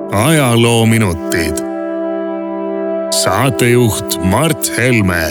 ajaloominutid. Saatejuht Mart Helme.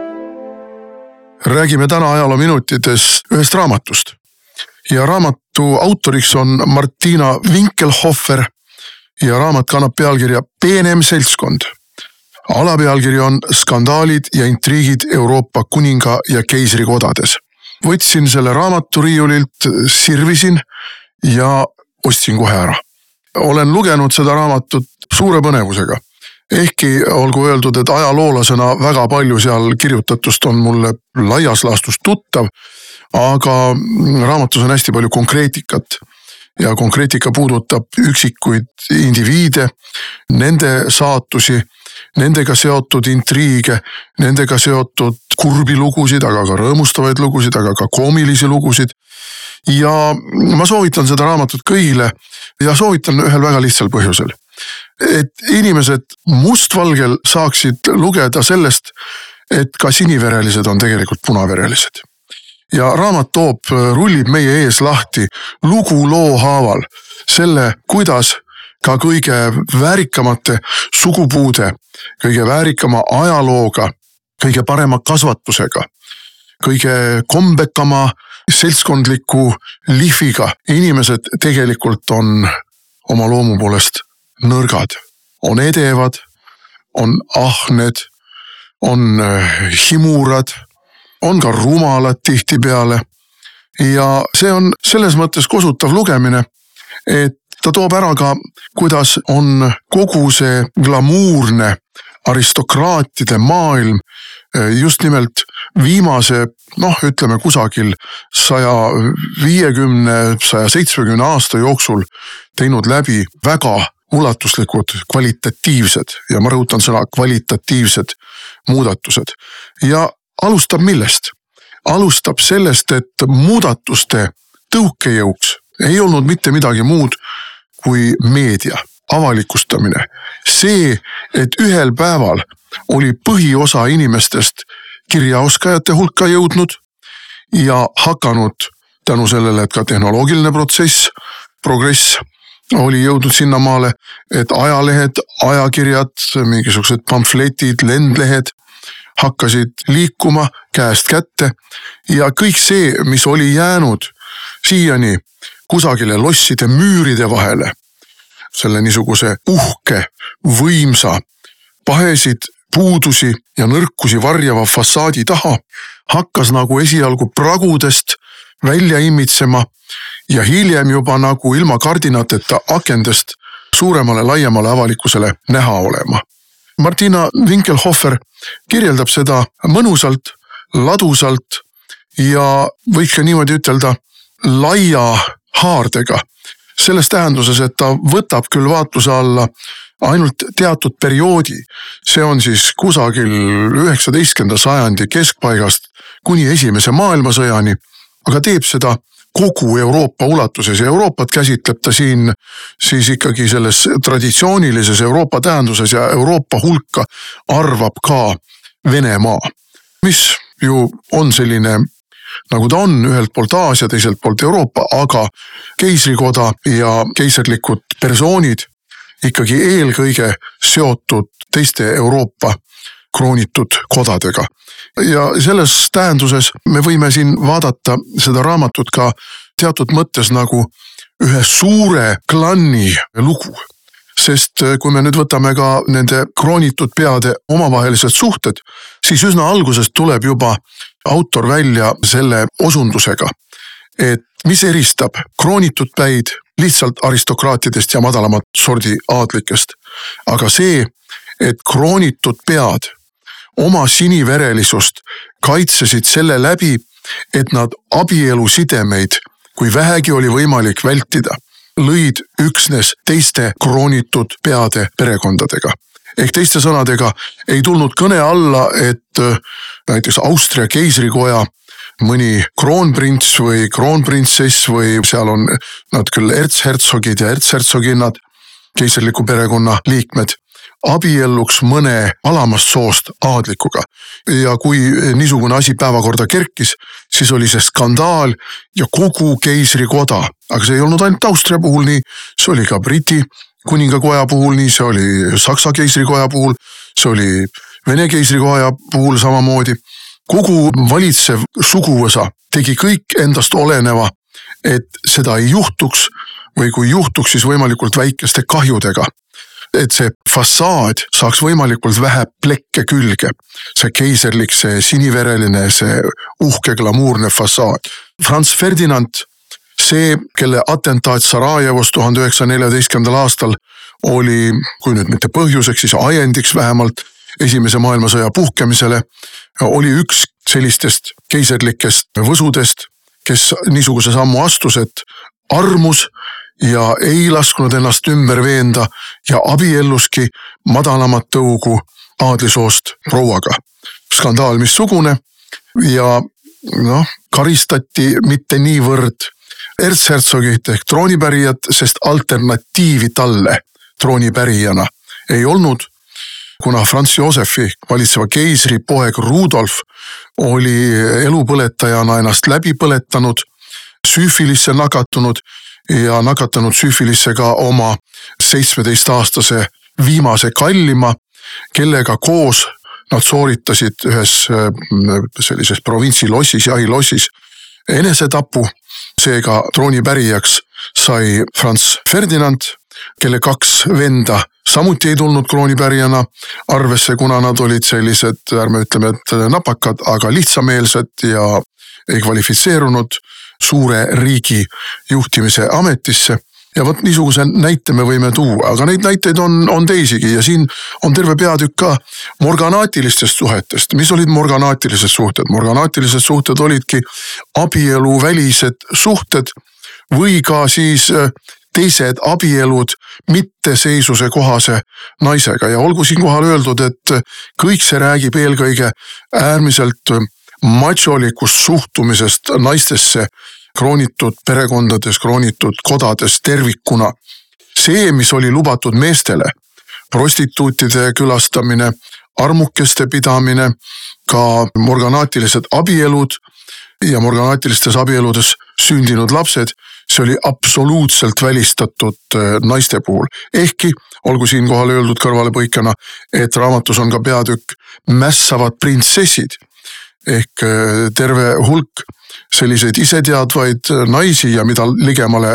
Räägime täna ajaloominutides ühest raamatust. Ja raamatu autoriks on Martina Winkelhofer ja raamat kannab pealkirja Peenem seltskond. Alapealkiri on Skandaalid ja intriigid Euroopa kuninga ja keisri kodades. Võtsin selle raamatu riiulilt, sirvisin ja ostsin kohe ära. Olen lugenud seda raamatut suure põnevusega. Ehkki olgu öeldud, et ajaloolasena väga palju seal kirjutatust on mulle laias laastus tuttav, aga raamatus on hästi palju konkreetikat. Ja konkreetika puudutab üksikuid indiviide, nende saatusi, nendega seotud intriige, nendega seotud kurbi lugusid, aga ka rõõmustavaid lugusid, aga ka koomilisi lugusid. Ja ma soovitan seda raamatut kõigile ja soovitan ühel väga lihtsal põhjusel. Et inimesed mustvalgel saaksid lugeda sellest, et ka siniverelised on tegelikult punaverelised. Ja raamat rullib meie ees lahti lugu loo haaval selle, kuidas ka kõige väärikamate sugupuude, kõige väärikama ajalooga, kõige parema kasvatusega, kõige kombekama seltskondliku lihviga inimesed tegelikult on oma loomu poolest nõrgad, on edevad, on ahned, on himurad, on ka rumalad tihtipeale. Ja see on selles mõttes kosutav lugemine, et ta toob ära ka, kuidas on kogu see glamuurne aristokraatide maailm just nimelt viimase, ütleme kusagil 150–170 aasta jooksul teinud läbi väga ulatuslikud kvalitatiivsed, ja ma rõhutan sõna kvalitatiivsed muudatused. Ja alustab millest? Alustab sellest, et muudatuste tõukejõuks ei olnud mitte midagi muud kui meedia, avalikustamine. See, et ühel päeval oli põhiosa inimestest kirjaoskajate hulka jõudnud ja hakanud tänu sellele, et ka tehnoloogiline progress oli jõudnud sinnamaale, et ajalehed, ajakirjad, mingisugused pamfletid, lendlehed hakkasid liikuma käest kätte ja kõik see, mis oli jäänud siiani kusagile losside müüride vahele, selle niisuguse uhke, võimsa, pahesid, puudusi ja nõrkusi varjava fassaadi taha, hakkas nagu esialgu pragudest välja imitsema ja hiljem juba nagu ilma kardinateta akendest suuremale, laiemale avalikkusele näha olema. Martina Winkelhofer kirjeldab seda mõnusalt, ladusalt ja võiks ka niimoodi ütelda laia haardega. Selles tähenduses, et ta võtab küll vaatluse alla ainult teatud perioodi. See on siis kusagil 19. sajandi keskpaigast kuni esimese maailmasõjani, aga teeb seda kogu Euroopa ulatuses ja Euroopat käsitleb ta siin siis ikkagi selles traditsioonilises Euroopa tähenduses ja Euroopa hulka arvab ka Venemaa, mis ju on selline, nagu ta on, ühelt poolt Aasia, teiselt poolt Euroopa, aga keisrikoda ja keisrlikud persoonid ikkagi eelkõige seotud teiste Euroopa kroonitud kodadega. Ja selles tähenduses me võime siin vaadata seda raamatut ka teatud mõttes nagu ühe suure klanni lugu. Sest kui me nüüd võtame ka nende kroonitud peade omavahelised suhted, siis üsna algusest tuleb juba autor välja selle osundusega, et mis eristab kroonitud päid lihtsalt aristokraatidest ja madalamat sordi aadlikest. Aga see, et kroonitud pead oma siniverelisust kaitsesid selle läbi, et nad abielusidemeid, kui vähegi oli võimalik vältida, lõid üksnes teiste kroonitud peade perekondadega. Ehk teiste sõnadega ei tulnud kõne alla, et näiteks Austria keisrikoja mõni kroonprints või kroonprintsess või seal on nad küll ertshertsogid ja ertshertsoginnad, keisrliku perekonna liikmed, abielluks mõne alamast soost aadlikuga. Ja kui niisugune asi päevakorda kerkis, siis oli see skandaal ja kogu keisrikoda, aga see ei olnud ainult Austria puhul nii, see oli ka Briti kuningakoja puhul, nii see oli Saksa keisrikoja puhul, see oli Vene keisrikoja puhul samamoodi. Kogu valitsev suguvõsa tegi kõik endast oleneva, et seda ei juhtuks või kui juhtuks, siis võimalikult väikeste kahjudega. Et see fassaad saaks võimalikult vähe plekke külge. See keiserlik, see sinivereline, see uhke glamuurne fassaad. Franz Ferdinand, see, kelle atentaat Sarajevos 1914. aastal oli, kui nüüd mitte põhjuseks, siis ajendiks vähemalt Esimese maailmasõja puhkemisele, oli üks sellistest keiserlikest võsudest, kes niisuguse sammu astus, et armus ja ei lasknud ennast ümber veenda ja abielluski madalamat tõugu aadlisoost prouaga. Skandaal missugune ja karistati mitte niivõrd erzherzogit ehk troonipärijat, sest alternatiivi talle troonipärijana ei olnud, kuna Franz Josefi valitseva keisri poeg Rudolf oli elupõletajana ennast läbi põletanud, süüfilisse nakatunud ja nakatanud süüfilisse ka oma 17-aastase viimase kallima, kellega koos nad sooritasid ühes sellises provintsilossis, jahilossis enesetapu. Seega troonipärijaks sai Franz Ferdinand, kelle kaks venda samuti ei tulnud kroonipärijana arvesse, kuna nad olid sellised, ärme ütleme, et napakad, aga lihtsameelsed ja ei kvalifitseerunud suure riigi juhtimise ametisse. Ja vot niisuguse näite me võime tuua, aga neid näiteid on teisigi ja siin on terve peatükk ka morganaatilistest suhetest. Mis olid morganaatilised suhted? Morganaatilised suhted olidki abieluvälised suhted või ka siis teised abielud mitteseisuse kohase naisega ja olgu siin kohal öeldud, et kõik see räägib eelkõige äärmiselt macholikust suhtumisest naistesse kroonitud perekondades, kroonitud kodades tervikuna. See, mis oli lubatud meestele, prostituutide külastamine, armukeste pidamine, ka morganaatilised abielud ja morganaatilistes abieludes sündinud lapsed, see oli absoluutselt välistatud naiste puhul. Ehkki, olgu siin kohal öeldud kõrvalepõikena, et raamatus on ka peatükk mässavad printsessid ehk terve hulk selliseid iseteadvaid naisi ja mida ligemale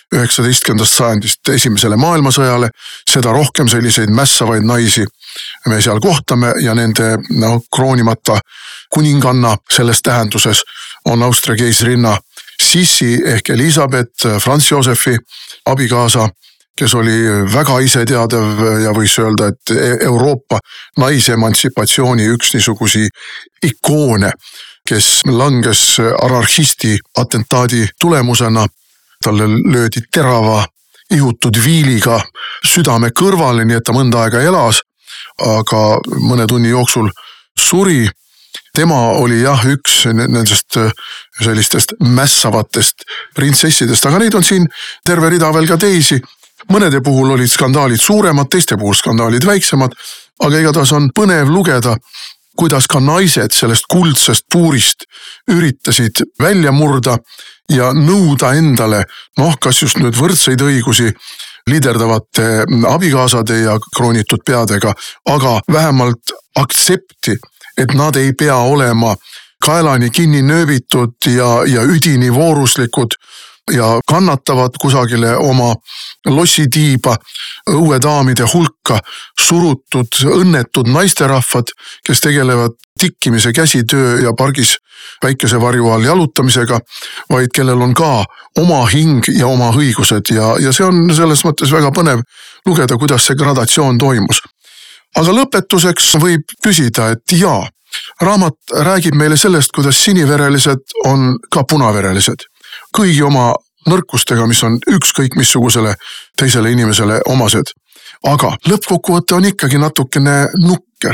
19. sajandist esimesele maailmasõjale, seda rohkem selliseid mässavaid naisi me seal kohtame ja nende kroonimata kuninganna selles tähenduses on Austria keisrinna Sissi ehk Elisabeth, Franz Josefi abikaasa, kes oli väga iseteadev ja võis öelda, et Euroopa naisemantsipatsiooni üks niisugusi ikoone, kes langes anarhisti atentaadi tulemusena. Talle löödi terava ihutud viiliga südame kõrvale, nii et ta mõnda aega elas, aga mõne tunni jooksul suri. Tema oli jah üks nendest sellistest mässavatest printsessidest, aga neid on siin terve rida veel ka teisi. Mõnede puhul olid skandaalid suuremad, teiste puhul skandaalid väiksemad, aga igatahes on põnev lugeda, kuidas ka naised sellest kuldsest puurist üritasid välja murda ja nõuda endale, kas just nüüd võrdseid õigusi liiderdavate abikaasade ja kroonitud peadega, aga vähemalt aktsepti, et nad ei pea olema kaelani kinni nööbitud ja üdini vooruslikud ja kannatavad kusagile oma lossitiiba õuedaamide hulka surutud õnnetud naisterahvad, kes tegelevad tikkimise, käsitöö ja pargis päikesevarju all jalutamisega, vaid kellel on ka oma hing ja oma õigused ja see on selles mõttes väga põnev lugeda, kuidas see gradatsioon toimus. Aga lõpetuseks võib küsida, et jaa, raamat räägib meile sellest, kuidas siniverelised on ka punaverelised. Kõigi oma nõrkustega, mis on ükskõik missugusele teisele inimesele omased. Aga lõppkokkuvõte on ikkagi natukene nukker,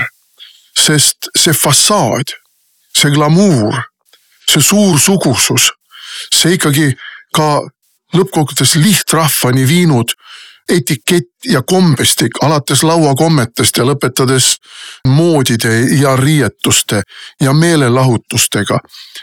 sest see fassaad, see glamuur, see suur sugusus, see ikkagi ka lõppkokkuvõttes lihtrahvani viinud etikett ja kombestik alates lauakommetest ja lõpetades moodide ja riietuste ja meelelahutustega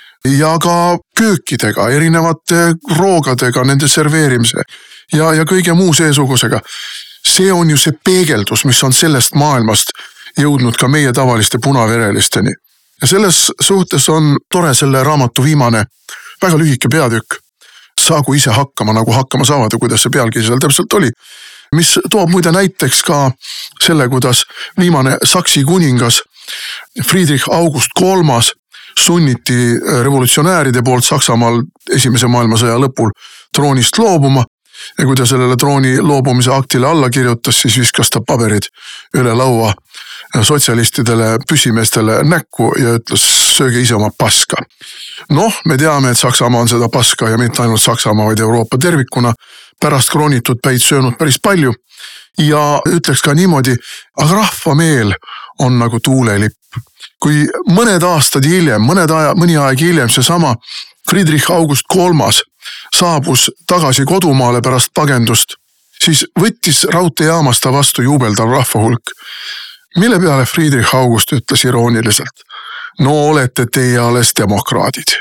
ja ka köökidega, erinevate roogadega, nende serveerimise ja kõige muu seesugusega. see on ju see peegeldus, mis on sellest maailmast jõudnud ka meie tavaliste punaverelisteni. Ja selles suhtes on tore selle raamatu viimane väga lühike peatükk. Saagu ise hakkama, nagu hakkama saavad ja kuidas see pealkiri seal täpselt oli. Mis toob muide näiteks ka selle, kuidas viimane Saksi kuningas Friedrich August III sunniti revolutsionääride poolt Saksamaal esimese maailmasõja lõpul troonist loobuma. Ja kui ta sellele trooni loobumise aktile alla kirjutas, siis viskas ta paberid üle laua sotsialistidele, püssimeestele näkku ja ütles, sööge ise oma paska. Noh, me teame, et Saksamaa on seda paska ja mitte ainult Saksamaa, vaid Euroopa tervikuna pärast kroonitud päid söönud päris palju. Ja ütleks ka niimoodi, aga rahva meel on nagu tuulelipp. Kui mõned aastad hiljem, mõni aeg hiljem seesama Friedrich August III saabus tagasi kodumaale pärast pagendust, siis võttis raudteejaamas ta vastu juubeldav rahvahulk. Mille peale Friedrich August ütles irooniliselt, no olete teie alles demokraadid.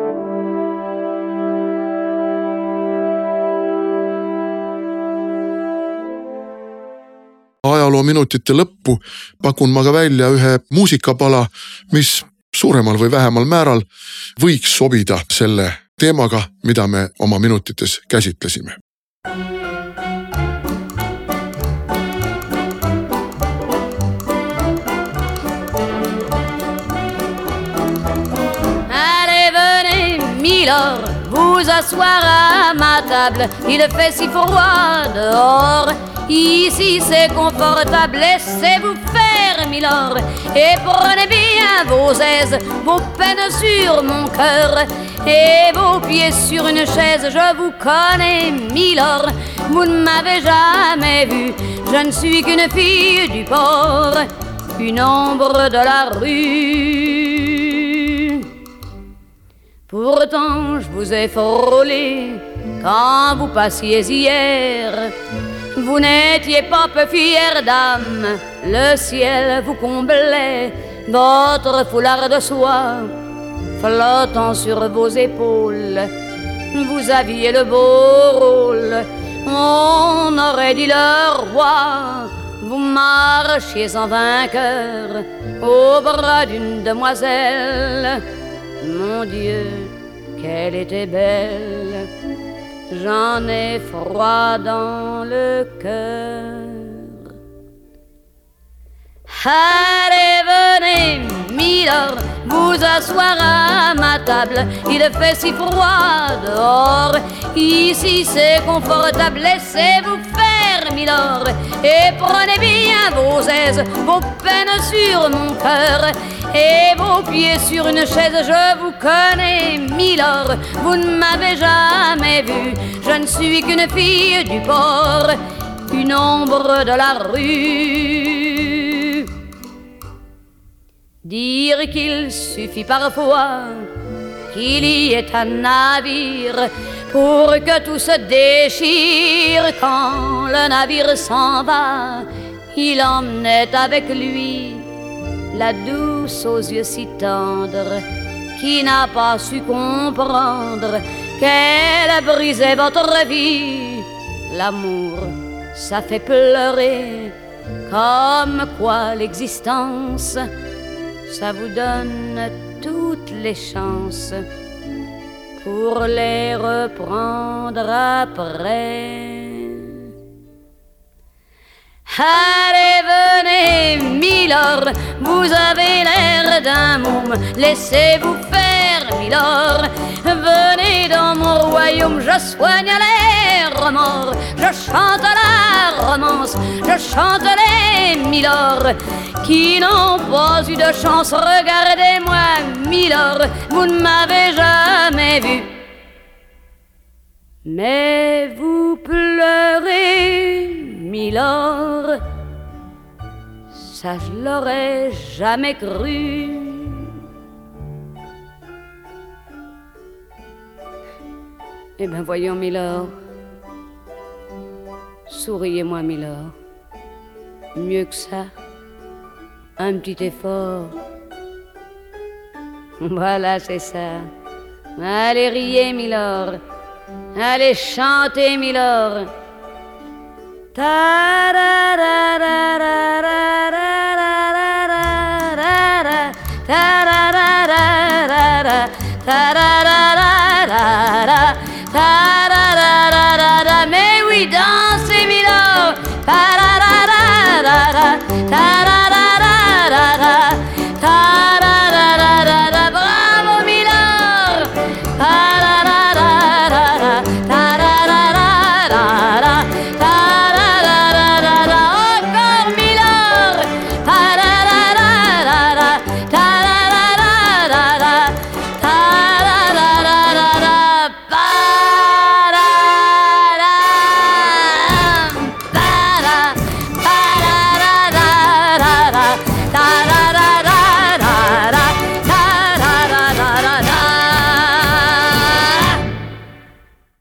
Ajaloo minutite lõppu pakun ma ka välja ühe muusikapala, mis suuremal või vähemal määral võiks sobida selle teemaga, mida me oma minutites käsitlesime. Allez, venez, Milord, vous asseoir à ma table. Il fait si froid dehors. Ici c'est confortable, laissez-vous faire, Milord, et prenez bien vos aises, vos peines sur mon cœur, et vos pieds sur une chaise. Je vous connais, Milord, vous ne m'avez jamais vu, je ne suis qu'une fille du port, une ombre de la rue. Pourtant je vous ai frôlé quand vous passiez hier. Vous n'étiez pas peu fière d'âme, le ciel vous comblait, votre foulard de soie flottant sur vos épaules. Vous aviez le beau rôle, on aurait dit le roi. Vous marchiez en vainqueur au bras d'une demoiselle. Mon Dieu, qu'elle était belle! J'en ai froid dans le cœur. Allez, venez, Milord, vous asseoir à ma table. Il fait si froid dehors. Ici c'est confortable, laissez-vous faire, Milord, et prenez bien vos aises, vos peines sur mon cœur, et vos pieds sur une chaise. Je vous connais, Milord, vous ne m'avez jamais vu, je ne suis qu'une fille du port, une ombre de la rue. Dire qu'il suffit parfois qu'il y ait un navire pour que tout se déchire. Quand le navire s'en va, il emmenait avec lui la douce aux yeux si tendres, qui n'a pas su comprendre qu'elle brisait votre vie. L'amour, ça fait pleurer, comme quoi l'existence, ça vous donne toutes les chances pour les reprendre après. Allez, venez, Milord, vous avez l'air d'un môme, laissez-vous faire, Milord. Venez dans mon royaume, je soigne les remords, je chante la romance, je chante les Milord qui n'ont pas eu de chance. Regardez-moi, Milord, vous ne m'avez jamais vu, mais vous pleurez, Milord, ça je l'aurais jamais cru. Eh bien voyons, Milord, souriez-moi, Milord, mieux que ça, un petit effort. Voilà, c'est ça. Allez, riez, Milord, allez chanter, Milord. Mais oui, dans